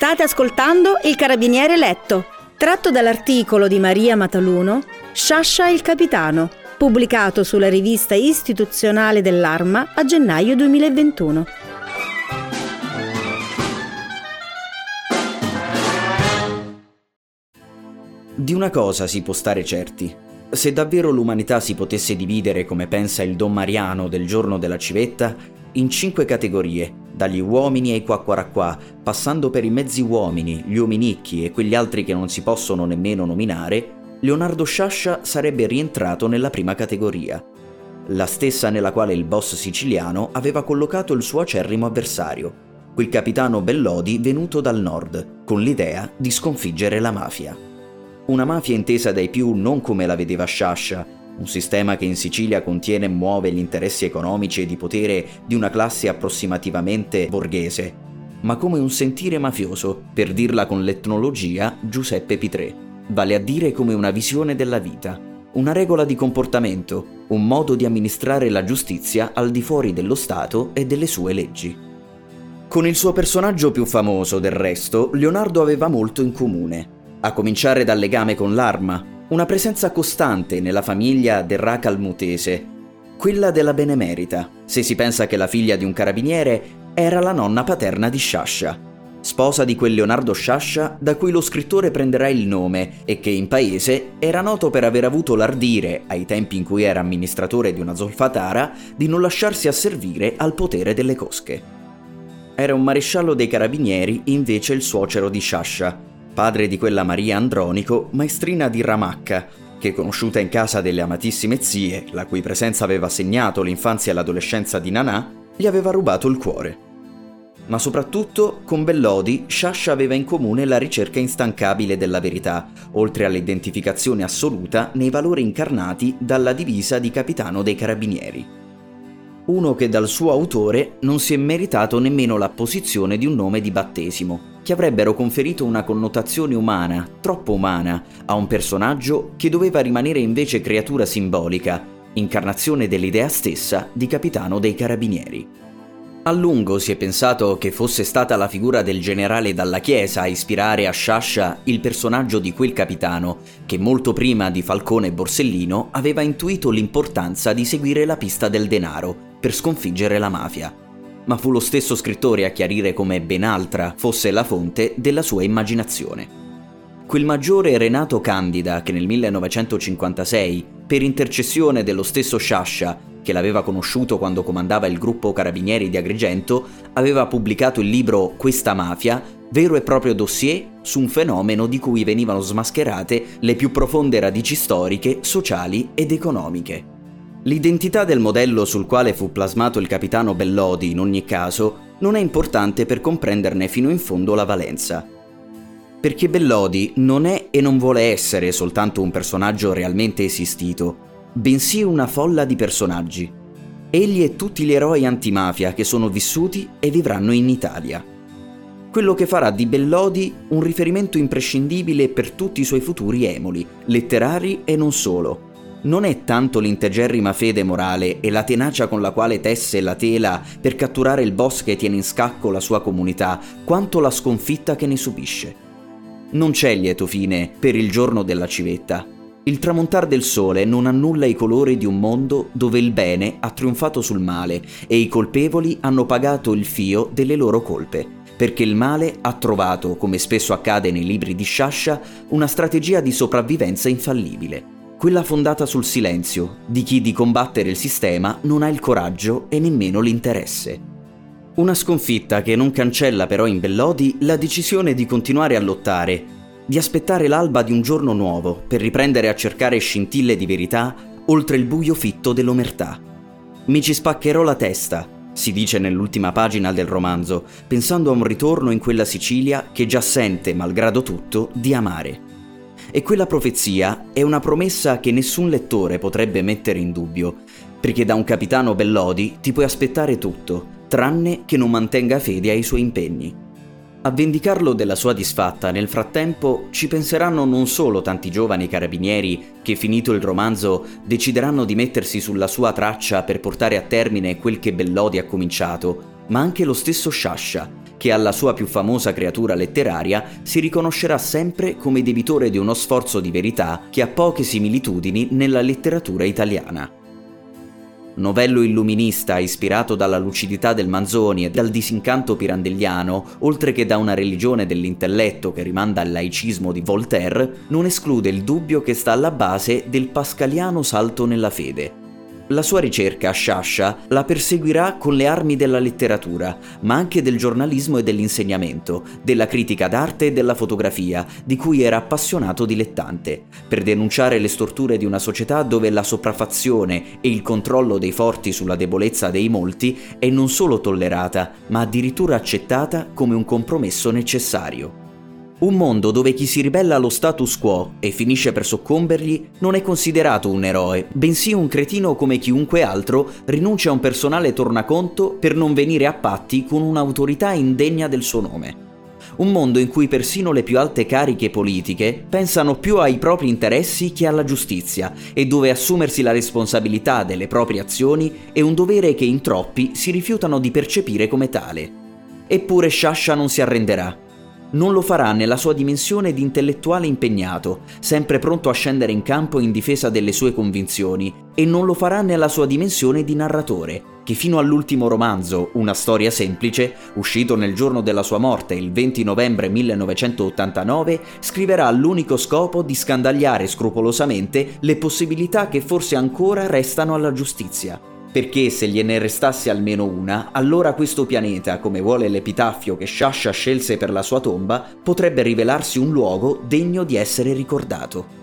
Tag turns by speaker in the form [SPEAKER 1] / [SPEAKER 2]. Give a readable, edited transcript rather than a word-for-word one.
[SPEAKER 1] State ascoltando Il Carabiniere Letto, tratto dall'articolo di Maria Mataluno, Sciascia il capitano, pubblicato sulla rivista istituzionale dell'Arma a gennaio 2021.
[SPEAKER 2] Di una cosa si può stare certi. Se davvero l'umanità si potesse dividere, come pensa il Don Mariano del giorno della civetta, in 5 categorie, dagli uomini ai quacquaracquà, passando per i mezzi uomini, gli uominicchi e quegli altri che non si possono nemmeno nominare, Leonardo Sciascia sarebbe rientrato nella prima categoria, la stessa nella quale il boss siciliano aveva collocato il suo acerrimo avversario, quel capitano Bellodi venuto dal nord, con l'idea di sconfiggere la mafia. Una mafia intesa dai più non come la vedeva Sciascia, un sistema che in Sicilia contiene e muove gli interessi economici e di potere di una classe approssimativamente borghese, ma come un sentire mafioso, per dirla con l'etnologia Giuseppe Pitrè, vale a dire come una visione della vita, una regola di comportamento, un modo di amministrare la giustizia al di fuori dello Stato e delle sue leggi. Con il suo personaggio più famoso, del resto, Leonardo aveva molto in comune, a cominciare dal legame con l'Arma, una presenza costante nella famiglia del Ra calmutese, quella della Benemerita, se si pensa che la figlia di un carabiniere era la nonna paterna di Sciascia, sposa di quel Leonardo Sciascia da cui lo scrittore prenderà il nome e che in paese era noto per aver avuto l'ardire, ai tempi in cui era amministratore di una zolfatara, di non lasciarsi asservire al potere delle cosche. Era un maresciallo dei carabinieri, invece il suocero di Sciascia, padre di quella Maria Andronico, maestrina di Ramacca, che conosciuta in casa delle amatissime zie, la cui presenza aveva segnato l'infanzia e l'adolescenza di Nanà, gli aveva rubato il cuore. Ma soprattutto, con Bellodi, Sciascia aveva in comune la ricerca instancabile della verità, oltre all'identificazione assoluta nei valori incarnati dalla divisa di capitano dei carabinieri. Uno che dal suo autore non si è meritato nemmeno l'apposizione di un nome di battesimo, che avrebbero conferito una connotazione umana, troppo umana, a un personaggio che doveva rimanere invece creatura simbolica, incarnazione dell'idea stessa di capitano dei carabinieri. A lungo si è pensato che fosse stata la figura del generale Dalla Chiesa a ispirare a Sciascia il personaggio di quel capitano che molto prima di Falcone e Borsellino aveva intuito l'importanza di seguire la pista del denaro per sconfiggere la mafia. Ma fu lo stesso scrittore a chiarire come ben altra fosse la fonte della sua immaginazione. Quel maggiore Renato Candida che nel 1956, per intercessione dello stesso Sciascia, che l'aveva conosciuto quando comandava il gruppo Carabinieri di Agrigento, aveva pubblicato il libro Questa mafia, vero e proprio dossier su un fenomeno di cui venivano smascherate le più profonde radici storiche, sociali ed economiche. L'identità del modello sul quale fu plasmato il capitano Bellodi, in ogni caso, non è importante per comprenderne fino in fondo la valenza. Perché Bellodi non è e non vuole essere soltanto un personaggio realmente esistito, bensì una folla di personaggi. Egli e tutti gli eroi antimafia che sono vissuti e vivranno in Italia. Quello che farà di Bellodi un riferimento imprescindibile per tutti i suoi futuri emuli, letterari e non solo. Non è tanto l'integerrima fede morale e la tenacia con la quale tesse la tela per catturare il boss che tiene in scacco la sua comunità, quanto la sconfitta che ne subisce. Non c'è lieto fine per il giorno della civetta. Il tramontar del sole non annulla i colori di un mondo dove il bene ha trionfato sul male e i colpevoli hanno pagato il fio delle loro colpe, perché il male ha trovato, come spesso accade nei libri di Sciascia, una strategia di sopravvivenza infallibile, quella fondata sul silenzio di chi di combattere il sistema non ha il coraggio e nemmeno l'interesse. Una sconfitta che non cancella però in Bellodi la decisione di continuare a lottare, di aspettare l'alba di un giorno nuovo per riprendere a cercare scintille di verità oltre il buio fitto dell'omertà. Mi ci spaccherò la testa, si dice nell'ultima pagina del romanzo, pensando a un ritorno in quella Sicilia che già sente, malgrado tutto, di amare. E quella profezia è una promessa che nessun lettore potrebbe mettere in dubbio, perché da un capitano Bellodi ti puoi aspettare tutto, tranne che non mantenga fede ai suoi impegni. A vendicarlo della sua disfatta, nel frattempo, ci penseranno non solo tanti giovani carabinieri che, finito il romanzo, decideranno di mettersi sulla sua traccia per portare a termine quel che Bellodi ha cominciato, ma anche lo stesso Sciascia, che alla sua più famosa creatura letteraria si riconoscerà sempre come debitore di uno sforzo di verità che ha poche similitudini nella letteratura italiana. Novello illuminista ispirato dalla lucidità del Manzoni e dal disincanto pirandelliano, oltre che da una religione dell'intelletto che rimanda al laicismo di Voltaire, non esclude il dubbio che sta alla base del pascaliano salto nella fede. La sua ricerca, Sciascia, la perseguirà con le armi della letteratura, ma anche del giornalismo e dell'insegnamento, della critica d'arte e della fotografia, di cui era appassionato dilettante, per denunciare le storture di una società dove la sopraffazione e il controllo dei forti sulla debolezza dei molti è non solo tollerata, ma addirittura accettata come un compromesso necessario. Un mondo dove chi si ribella allo status quo e finisce per soccombergli non è considerato un eroe, bensì un cretino come chiunque altro rinuncia a un personale tornaconto per non venire a patti con un'autorità indegna del suo nome. Un mondo in cui persino le più alte cariche politiche pensano più ai propri interessi che alla giustizia e dove assumersi la responsabilità delle proprie azioni è un dovere che in troppi si rifiutano di percepire come tale. Eppure Sciascia non si arrenderà. Non lo farà nella sua dimensione di intellettuale impegnato, sempre pronto a scendere in campo in difesa delle sue convinzioni, e non lo farà nella sua dimensione di narratore, che fino all'ultimo romanzo, Una storia semplice, uscito nel giorno della sua morte, il 20 novembre 1989, scriverà all'unico scopo di scandagliare scrupolosamente le possibilità che forse ancora restano alla giustizia. Perché se gliene restasse almeno una, allora questo pianeta, come vuole l'epitaffio che Sciascia scelse per la sua tomba, potrebbe rivelarsi un luogo degno di essere ricordato.